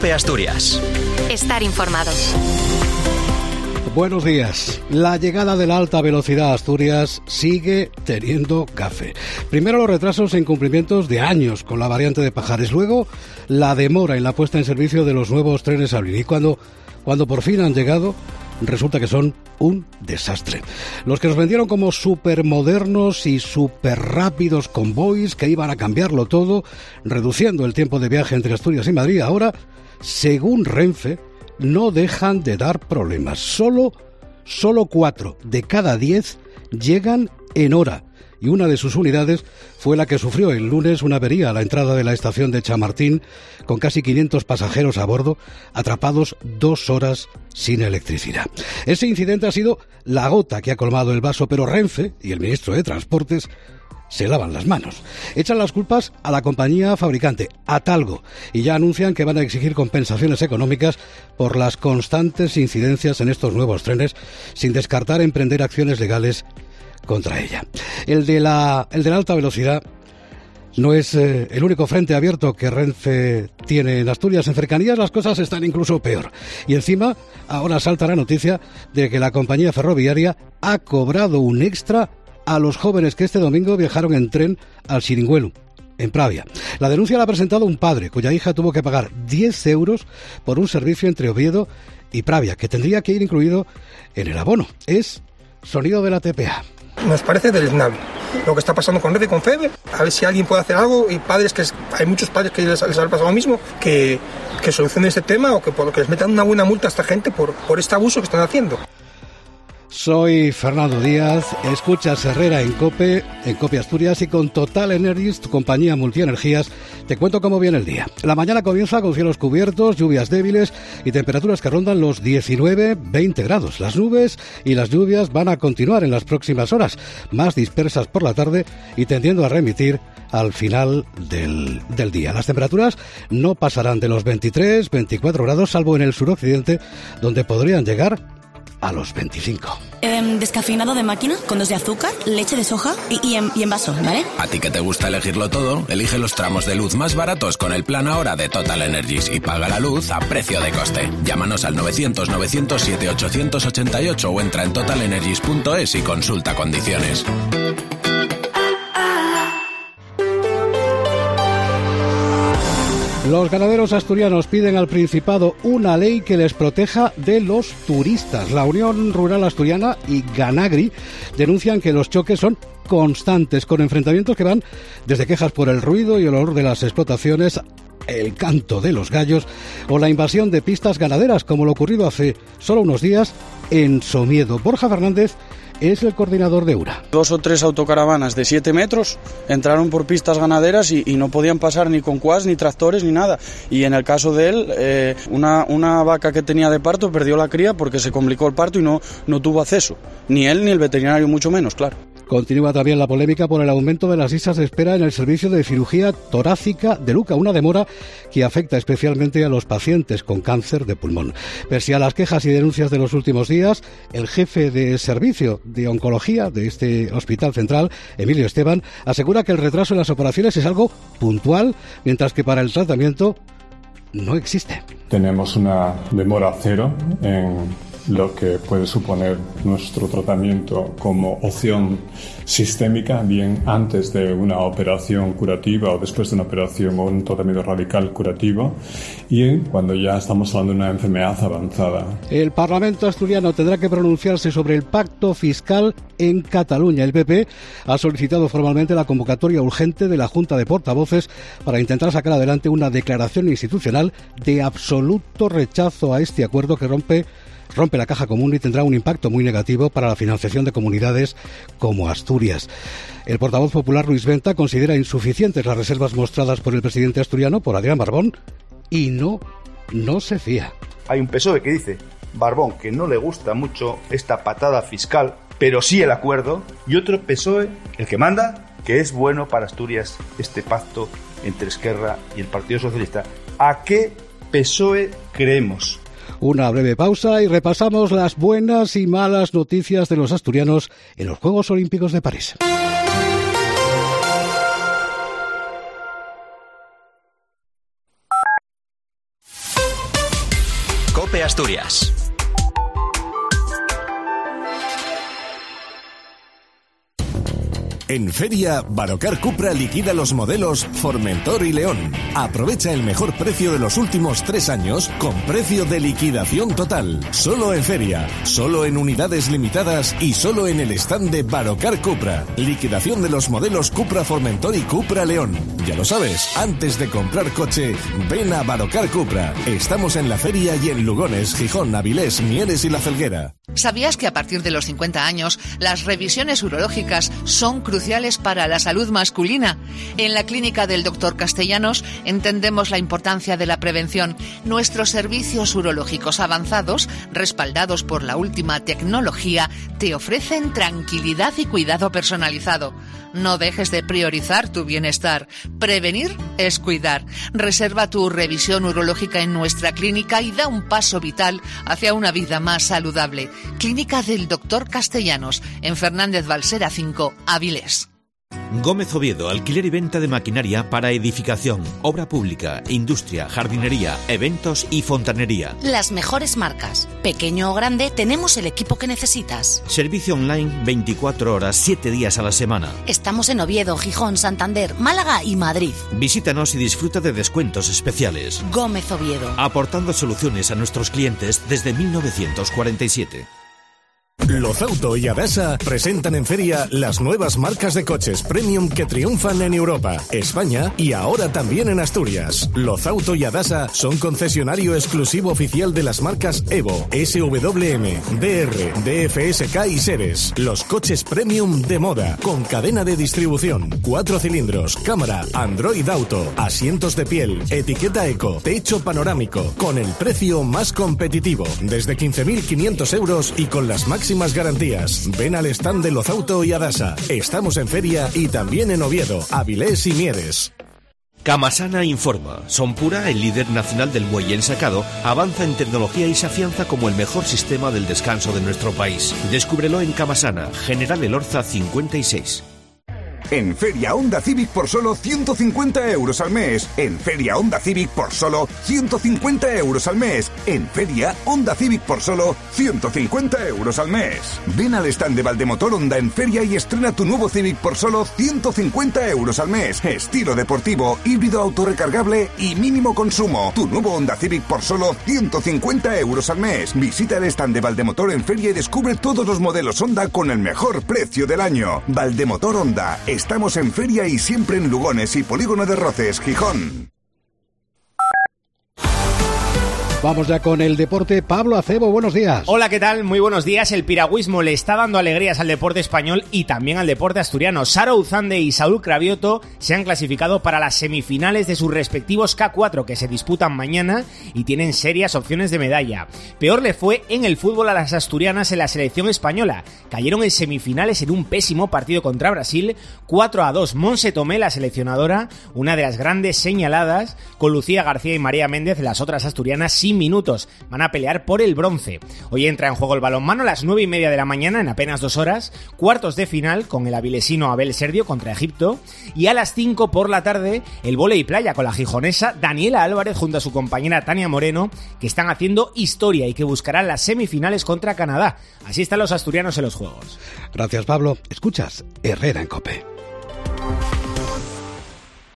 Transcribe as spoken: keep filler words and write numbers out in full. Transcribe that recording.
COPE Asturias. Estar informado. Buenos días. La llegada de la alta velocidad a Asturias sigue teniendo café. Primero los retrasos e incumplimientos de años con la variante de Pajares. Luego la demora en la puesta en servicio de los nuevos trenes Abril. Y cuando, cuando por fin han llegado, resulta que son un desastre. Los que nos vendieron como supermodernos y superrápidos convoys que iban a cambiarlo todo, reduciendo el tiempo de viaje entre Asturias y Madrid, ahora, según Renfe, no dejan de dar problemas. Solo, solo cuatro de cada diez llegan en hora. Y una de sus unidades fue la que sufrió el lunes una avería a la entrada de la estación de Chamartín, con casi quinientos pasajeros a bordo, atrapados dos horas sin electricidad. Ese incidente ha sido la gota que ha colmado el vaso, pero Renfe y el ministro de Transportes se lavan las manos. Echan las culpas a la compañía fabricante, a Talgo, y ya anuncian que van a exigir compensaciones económicas por las constantes incidencias en estos nuevos trenes, sin descartar emprender acciones legales contra ella. El de la, el de la alta velocidad no es eh, el único frente abierto que Renfe tiene en Asturias. En cercanías las cosas están incluso peor. Y encima, ahora salta la noticia de que la compañía ferroviaria ha cobrado un extra a los jóvenes que este domingo viajaron en tren al Xiringuelu, en Pravia. La denuncia la ha presentado un padre cuya hija tuvo que pagar diez euros por un servicio entre Oviedo y Pravia, que tendría que ir incluido en el abono. Es sonido de la T P A. Nos parece deleznable lo que está pasando con Red y con Feve. A ver si alguien puede hacer algo, y padres que hay muchos padres que les, les ha pasado lo mismo, que, que solucionen este tema, o que, por, que les metan una buena multa a esta gente por, por este abuso que están haciendo. Soy Fernando Díaz, escuchas Herrera en COPE, en COPE Asturias, y con Total Energies, tu compañía multienergías, te cuento cómo viene el día. La mañana comienza con cielos cubiertos, lluvias débiles y temperaturas que rondan los diecinueve veinte grados. Las nubes y las lluvias van a continuar en las próximas horas, más dispersas por la tarde y tendiendo a remitir al final del, del día. Las temperaturas no pasarán de los veintitrés veinticuatro grados, salvo en el suroccidente, donde podrían llegar a los veinticinco. Eh, descafeinado de máquina, con dos de azúcar, leche de soja y, y, en, y en vaso, ¿vale? A ti que te gusta elegirlo todo, elige los tramos de luz más baratos con el plan ahora de Total Energies y paga la luz a precio de coste. Llámanos al novecientos novecientos siete ochocientos ochenta y ocho o entra en total energies punto es y consulta condiciones. Los ganaderos asturianos piden al Principado una ley que les proteja de los turistas. La Unión Rural Asturiana y Ganagri denuncian que los choques son constantes, con enfrentamientos que van desde quejas por el ruido y el olor de las explotaciones, el canto de los gallos o la invasión de pistas ganaderas, como lo ocurrido hace solo unos días en Somiedo. Borja Fernández es el coordinador de URA. Dos o tres autocaravanas de siete metros entraron por pistas ganaderas y, y no podían pasar ni con cuas, ni tractores, ni nada. Y en el caso de él, eh, una, una vaca que tenía de parto perdió la cría porque se complicó el parto y no, no tuvo acceso. Ni él ni el veterinario, mucho menos, claro. Continúa también la polémica por el aumento de las listas de espera en el servicio de cirugía torácica de Luca, una demora que afecta especialmente a los pacientes con cáncer de pulmón. Pese a las quejas y denuncias de los últimos días, el jefe de servicio de oncología de este hospital central, Emilio Esteban, asegura que el retraso en las operaciones es algo puntual, mientras que para el tratamiento no existe. Tenemos una demora cero en lo que puede suponer nuestro tratamiento como opción sistémica, bien antes de una operación curativa o después de una operación o un tratamiento radical curativo, y cuando ya estamos hablando de una enfermedad avanzada. El Parlamento asturiano tendrá que pronunciarse sobre el pacto fiscal en Cataluña. El P P ha solicitado formalmente la convocatoria urgente de la Junta de Portavoces para intentar sacar adelante una declaración institucional de absoluto rechazo a este acuerdo que rompe rompe la caja común y tendrá un impacto muy negativo para la financiación de comunidades como Asturias. El portavoz popular Luis Venta considera insuficientes las reservas mostradas por el presidente asturiano, por Adrián Barbón, y no, no se fía. Hay un P S O E que dice, Barbón, que no le gusta mucho esta patada fiscal, pero sí el acuerdo, y otro P S O E, el que manda, que es bueno para Asturias este pacto entre Esquerra y el Partido Socialista. ¿A qué P S O E creemos? Una breve pausa y repasamos las buenas y malas noticias de los asturianos en los Juegos Olímpicos de París. COPE Asturias. En Feria, Barocar Cupra liquida los modelos Formentor y León. Aprovecha el mejor precio de los últimos tres años con precio de liquidación total. Solo en Feria, solo en unidades limitadas y solo en el stand de Barocar Cupra. Liquidación de los modelos Cupra Formentor y Cupra León. Ya lo sabes, antes de comprar coche, ven a Barocar Cupra. Estamos en la Feria y en Lugones, Gijón, Avilés, Mieres y La Felguera. ¿Sabías que a partir de los cincuenta años las revisiones urológicas son cruciales para la salud masculina? En la clínica del doctor Castellanos entendemos la importancia de la prevención. Nuestros servicios urológicos avanzados, respaldados por la última tecnología, te ofrecen tranquilidad y cuidado personalizado. No dejes de priorizar tu bienestar. Prevenir es cuidar. Reserva tu revisión urológica en nuestra clínica y da un paso vital hacia una vida más saludable. Clínica del doctor Castellanos, en Fernández Balsera cinco, Avilés. Gómez Oviedo, alquiler y venta de maquinaria para edificación, obra pública, industria, jardinería, eventos y fontanería. Las mejores marcas. Pequeño o grande, tenemos el equipo que necesitas. Servicio online veinticuatro horas, siete días a la semana. Estamos en Oviedo, Gijón, Santander, Málaga y Madrid. Visítanos y disfruta de descuentos especiales. Gómez Oviedo. Aportando soluciones a nuestros clientes desde mil novecientos cuarenta y siete. Lozauto y Adasa presentan en Feria las nuevas marcas de coches premium que triunfan en Europa, España y ahora también en Asturias. Lozauto y Adasa son concesionario exclusivo oficial de las marcas Evo, S W M, D R, D F S K y Seres. Los coches premium de moda, con cadena de distribución, cuatro cilindros, cámara, Android Auto, asientos de piel, etiqueta eco, techo panorámico, con el precio más competitivo, desde quince mil quinientos euros y con las máximas Máximas garantías. Ven al stand de Lozauto y Adasa. Estamos en Feria y también en Oviedo, Avilés y Mieres. Camasana informa. Sonpura, el líder nacional del muelle ensacado, avanza en tecnología y se afianza como el mejor sistema del descanso de nuestro país. Descúbrelo en Camasana, General Elorza cincuenta y seis. En Feria Honda Civic por solo ciento cincuenta euros al mes. En Feria Honda Civic por solo ciento cincuenta euros al mes. En Feria Honda Civic por solo ciento cincuenta euros al mes. Ven al stand de Valdemotor Honda en Feria y estrena tu nuevo Civic por solo ciento cincuenta euros al mes. Estilo deportivo, híbrido autorrecargable y mínimo consumo. Tu nuevo Honda Civic por solo ciento cincuenta euros al mes. Visita el stand de Valdemotor en Feria y descubre todos los modelos Honda con el mejor precio del año. Valdemotor Honda. Estamos en Feria y siempre en Lugones y Polígono de Roces, Gijón. Vamos ya con el deporte. Pablo Acebo, buenos días. Hola, ¿qué tal? Muy buenos días. El piragüismo le está dando alegrías al deporte español y también al deporte asturiano. Sara Uzande y Saúl Cravioto se han clasificado para las semifinales de sus respectivos K cuatro que se disputan mañana y tienen serias opciones de medalla. Peor le fue en el fútbol a las asturianas en la selección española. Cayeron en semifinales en un pésimo partido contra Brasil, cuatro a dos. Monse Tomé, la seleccionadora, una de las grandes señaladas, con Lucía García y María Méndez, las otras asturianas, sin minutos. Van a pelear por el bronce. Hoy entra en juego el balonmano a las nueve y media de la mañana, en apenas dos horas, cuartos de final con el avilesino Abel Serdio contra Egipto, y a las cinco por la tarde el vóley playa con la gijonesa Daniela Álvarez junto a su compañera Tania Moreno, que están haciendo historia y que buscarán las semifinales contra Canadá. Así están los asturianos en los juegos. Gracias, Pablo. Escuchas Herrera en COPE.